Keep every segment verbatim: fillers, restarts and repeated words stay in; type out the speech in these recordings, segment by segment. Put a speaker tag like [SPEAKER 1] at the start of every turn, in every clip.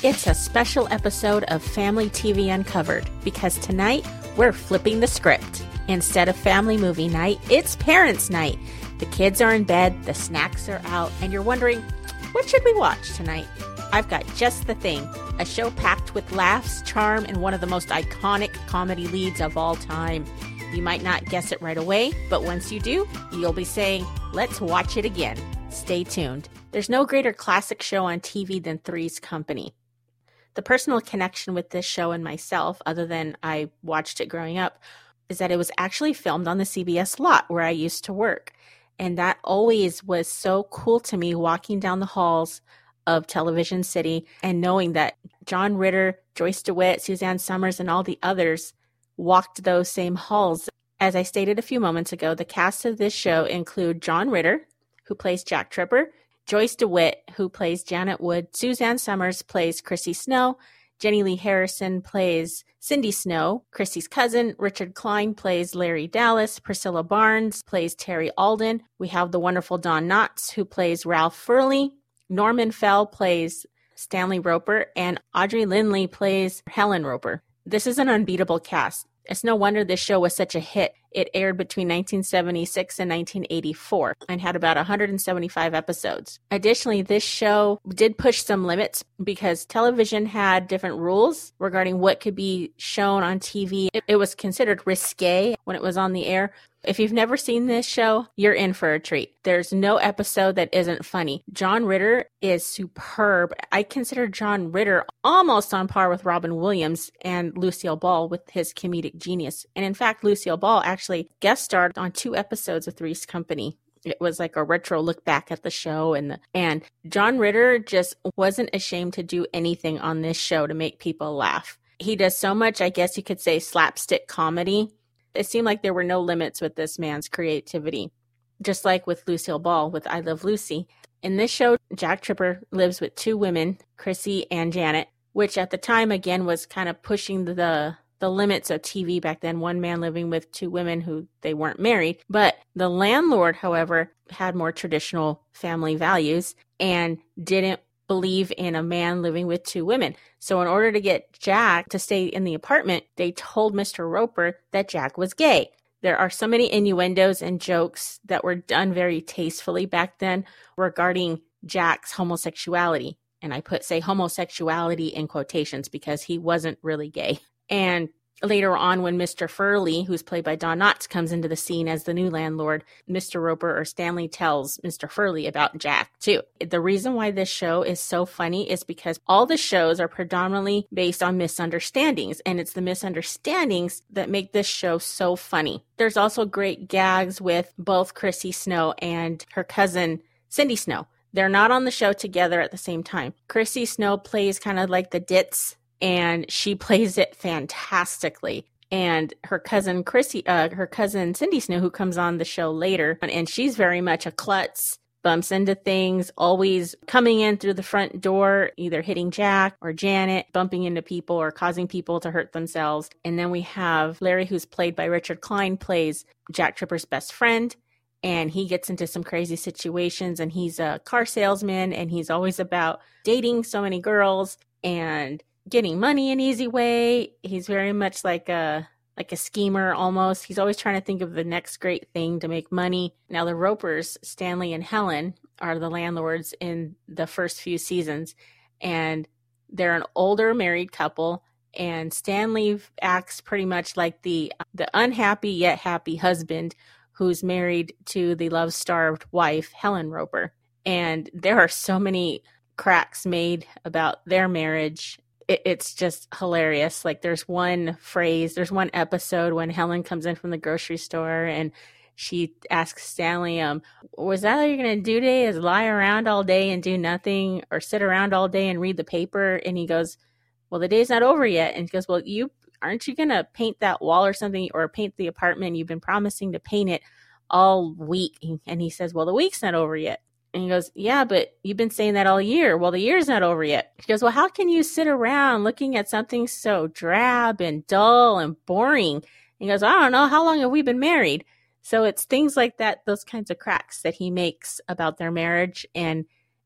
[SPEAKER 1] It's a special episode of Family T V Uncovered because tonight we're flipping the script. Instead of family movie night, it's parents' night. The kids are in bed, the snacks are out, and you're wondering, what should we watch tonight? I've got just the thing. A show packed with laughs, charm, and one of the most iconic comedy leads of all time. You might not guess it right away, but once you do, you'll be saying, let's watch it again. Stay tuned. There's no greater classic show on T V than Three's Company. The personal connection with this show and myself, other than I watched it growing up, is that it was actually filmed on the C B S lot where I used to work. And that always was so cool to me, walking down the halls of Television City and knowing that John Ritter, Joyce DeWitt, Suzanne Summers, and all the others walked those same halls. As I stated a few moments ago, the cast of this show include John Ritter, who plays Jack Tripper, Joyce DeWitt, who plays Janet Wood, Suzanne Summers plays Chrissy Snow, Jenny Lee Harrison plays Cindy Snow, Chrissy's cousin, Richard Klein plays Larry Dallas, Priscilla Barnes plays Terry Alden. We have the wonderful Don Knotts, who plays Ralph Furley, Norman Fell plays Stanley Roper, and Audrey Lindley plays Helen Roper. This is an unbeatable cast. It's no wonder this show was such a hit. It aired between nineteen seventy-six and nineteen eighty-four and had about one hundred seventy-five episodes. Additionally, this show did push some limits because television had different rules regarding what could be shown on T V. It, it was considered risque when it was on the air. If you've never seen this show, you're in for a treat. There's no episode that isn't funny. John Ritter is superb. I consider John Ritter almost on par with Robin Williams and Lucille Ball with his comedic genius. And in fact, Lucille Ball actually guest starred on two episodes of Three's Company. It was like a retro look back at the show. And, the, and John Ritter just wasn't ashamed to do anything on this show to make people laugh. He does so much, I guess you could say, slapstick comedy. It seemed like there were no limits with this man's creativity. Just like with Lucille Ball with I Love Lucy. In this show, Jack Tripper lives with two women, Chrissy and Janet, which at the time, again, was kind of pushing the, the limits of T V back then. One man living with two women who they weren't married. But the landlord, however, had more traditional family values and didn't believe in a man living with two women. So in order to get Jack to stay in the apartment, they told Mister Roper that Jack was gay. There are so many innuendos and jokes that were done very tastefully back then regarding Jack's homosexuality. And I put say homosexuality in quotations because he wasn't really gay. And later on, when Mister Furley, who's played by Don Knotts, comes into the scene as the new landlord, Mister Roper or Stanley tells Mister Furley about Jack, too. The reason why this show is so funny is because all the shows are predominantly based on misunderstandings, and it's the misunderstandings that make this show so funny. There's also great gags with both Chrissy Snow and her cousin, Cindy Snow. They're not on the show together at the same time. Chrissy Snow plays kind of like the ditz, and she plays it fantastically. And her cousin Chrissy, uh, her cousin Cindy Snow, who comes on the show later, and she's very much a klutz, bumps into things, always coming in through the front door, either hitting Jack or Janet, bumping into people or causing people to hurt themselves. And then we have Larry, who's played by Richard Klein, plays Jack Tripper's best friend. And he gets into some crazy situations, and he's a car salesman, and he's always about dating so many girls and getting money an easy way. He's very much like a like a schemer almost. He's always trying to think of the next great thing to make money. Now the Ropers, Stanley and Helen, are the landlords in the first few seasons, and they're an older married couple, and Stanley acts pretty much like the the unhappy yet happy husband who's married to the love-starved wife, Helen Roper. And there are so many cracks made about their marriage. It's just hilarious. Like there's one phrase, there's one episode when Helen comes in from the grocery store and she asks Stanley, um, was that all you're going to do today is lie around all day and do nothing, or sit around all day and read the paper? And he goes, well, the day's not over yet. And he goes, well, you aren't you going to paint that wall or something, or paint the apartment? You've been promising to paint it all week. And he says, well, the week's not over yet. And he goes, yeah, but you've been saying that all year. Well, the year's not over yet. He goes, well, how can you sit around looking at something so drab and dull and boring? He goes, I don't know. How long have we been married? So it's things like that, those kinds of cracks that he makes about their marriage. And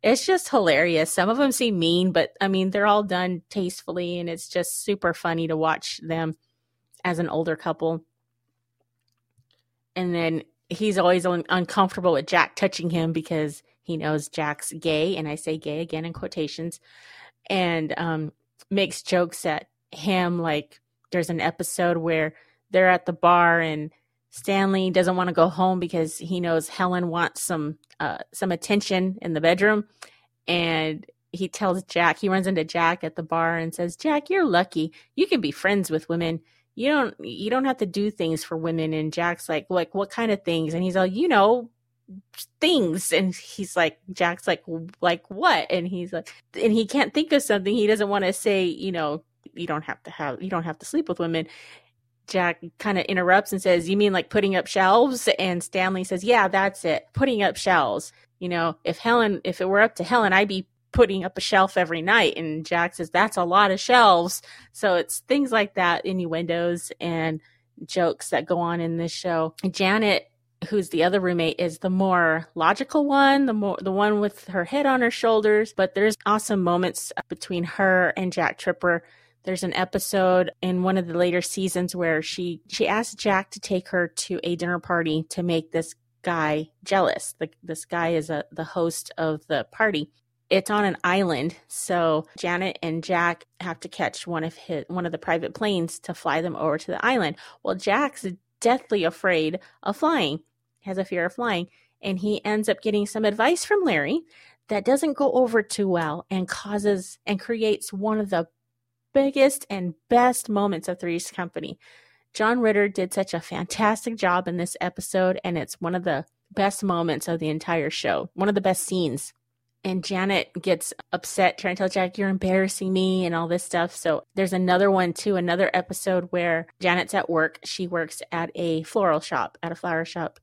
[SPEAKER 1] It's just hilarious. Some of them seem mean, but I mean, they're all done tastefully, and it's just super funny to watch them as an older couple. And then he's always un- uncomfortable with Jack touching him because he knows Jack's gay, and I say gay again in quotations, and um, makes jokes at him. Like there's an episode where they're at the bar and Stanley doesn't want to go home because he knows Helen wants some uh, some attention in the bedroom. And he tells Jack, he runs into Jack at the bar and says, Jack, you're lucky. You can be friends with women. You don't you don't have to do things for women. And Jack's like, like, what kind of things? And he's like, you know, things. And he's like, Jack's like, like what? And he's like, and he can't think of something. He doesn't want to say, you know, you don't have to have, you don't have to sleep with women. Jack kind of interrupts and says, you mean like putting up shelves? And Stanley says, yeah, that's it. Putting up shelves. You know, if Helen, if it were up to Helen, I'd be putting up a shelf every night. And Jack says, that's a lot of shelves. So it's things like that, innuendos and jokes that go on in this show. Janet, who's the other roommate, is the more logical one, the more the one with her head on her shoulders. But there's awesome moments between her and Jack Tripper. There's an episode in one of the later seasons where she she asked Jack to take her to a dinner party to make this guy jealous. The, this guy is a, the host of the party. It's on an island, so Janet and Jack have to catch one of his one of the private planes to fly them over to the island. Well, Jack's deathly afraid of flying, has a fear of flying, and he ends up getting some advice from Larry that doesn't go over too well and causes and creates one of the biggest and best moments of Three's Company. John Ritter did such a fantastic job in this episode, and it's one of the best moments of the entire show, one of the best scenes. And Janet gets upset trying to tell Jack, you're embarrassing me and all this stuff. So there's another one too, another episode where Janet's at work. She works at a floral shop, at a flower shop.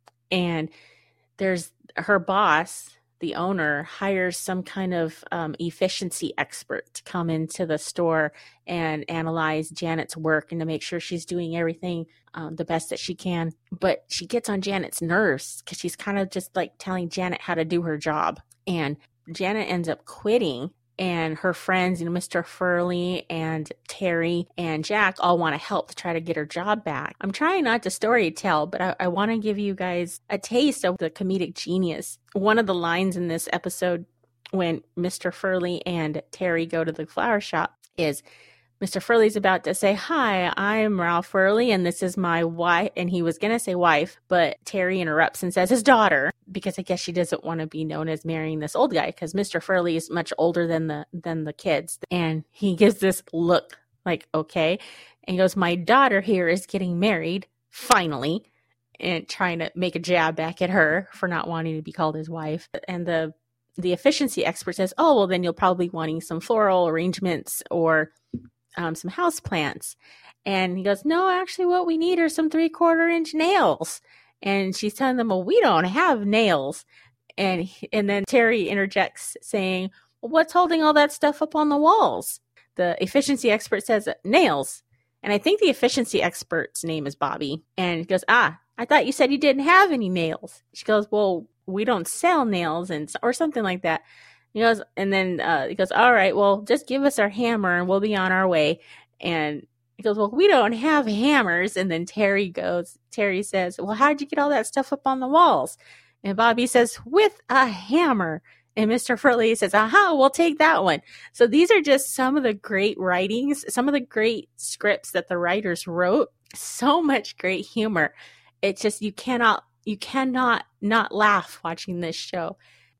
[SPEAKER 1] And there's her boss, the owner, hires some kind of um, efficiency expert to come into the store and analyze Janet's work and to make sure she's doing everything um, the best that she can. But she gets on Janet's nerves because she's kind of just like telling Janet how to do her job. And Janet ends up quitting, and her friends, you know, Mister Furley and Terry and Jack all want to help to try to get her job back. I'm trying not to story tell, but I, I want to give you guys a taste of the comedic genius. One of the lines in this episode when Mister Furley and Terry go to the flower shop is, Mister Furley's about to say, hi, I'm Ralph Furley, and this is my wife. And he was going to say wife, but Terry interrupts and says his daughter, because I guess she doesn't want to be known as marrying this old guy, because Mister Furley is much older than the than the kids. And he gives this look like, okay. And he goes, my daughter here is getting married, finally, and trying to make a jab back at her for not wanting to be called his wife. And the the efficiency expert says, oh, well, then you'll probably be wanting some floral arrangements or Um, some house plants. And he goes, no, actually what we need are some three quarter inch nails. And she's telling them, well, we don't have nails. And and then Terry interjects saying, well, what's holding all that stuff up on the walls? The efficiency expert says, nails. And I think the efficiency expert's name is Bobby. And he goes, ah, I thought you said you didn't have any nails. She goes, well, we don't sell nails, and or something like that. He goes, and then uh, he goes, all right, well, just give us our hammer and we'll be on our way. And he goes, well, we don't have hammers. And then Terry goes, Terry says, well, how'd you get all that stuff up on the walls? And Bobby says, with a hammer. And Mister Furley says, aha, we'll take that one. So these are just some of the great writings, some of the great scripts that the writers wrote. So much great humor. It's just, you cannot, you cannot not laugh watching this show.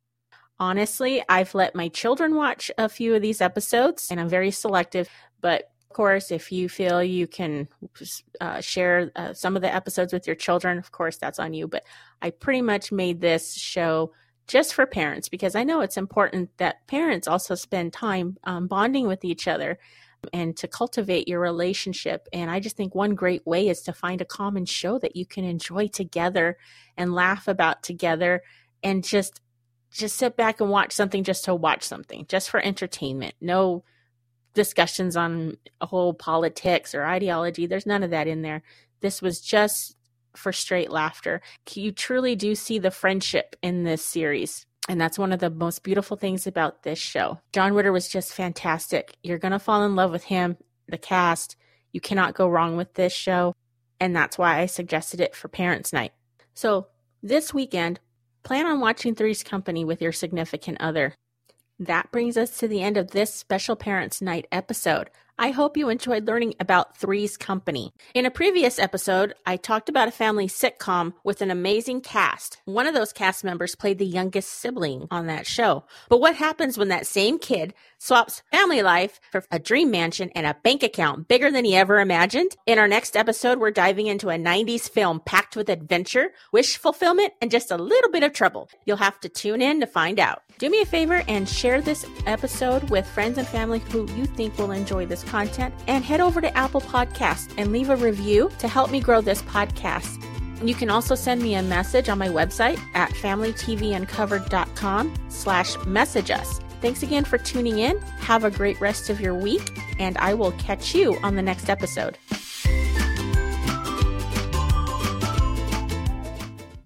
[SPEAKER 1] Honestly, I've let my children watch a few of these episodes, and I'm very selective. But of course, if you feel you can uh, share uh, some of the episodes with your children, of course, that's on you. But I pretty much made this show just for parents, because I know it's important that parents also spend time um, bonding with each other and to cultivate your relationship. And I just think one great way is to find a common show that you can enjoy together and laugh about together, and just Just sit back and watch something just to watch something, just for entertainment. No discussions on a whole politics or ideology. There's none of that in there. This was just for straight laughter. You truly do see the friendship in this series. And that's one of the most beautiful things about this show. John Ritter was just fantastic. You're going to fall in love with him, the cast. You cannot go wrong with this show. And that's why I suggested it for Parents' Night. So this weekend, plan on watching Three's Company with your significant other. That brings us to the end of this special Parents' Night episode. I hope you enjoyed learning about Three's Company. In a previous episode, I talked about a family sitcom with an amazing cast. One of those cast members played the youngest sibling on that show. But what happens when that same kid swaps family life for a dream mansion and a bank account bigger than he ever imagined? In our next episode, we're diving into a nineties film packed with adventure, wish fulfillment, and just a little bit of trouble. You'll have to tune in to find out. Do me a favor and share this episode with friends and family who you think will enjoy this content, and head over to Apple Podcasts and leave a review to help me grow this podcast. You can also send me a message on my website at familytvuncovered.com slash message us. Thanks again for tuning in. Have a great rest of your week, and I will catch you on the next episode.